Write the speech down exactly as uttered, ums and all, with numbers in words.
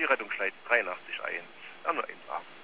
die Rettungsleitstelle dreiundachtzig eins, ja nur eins a.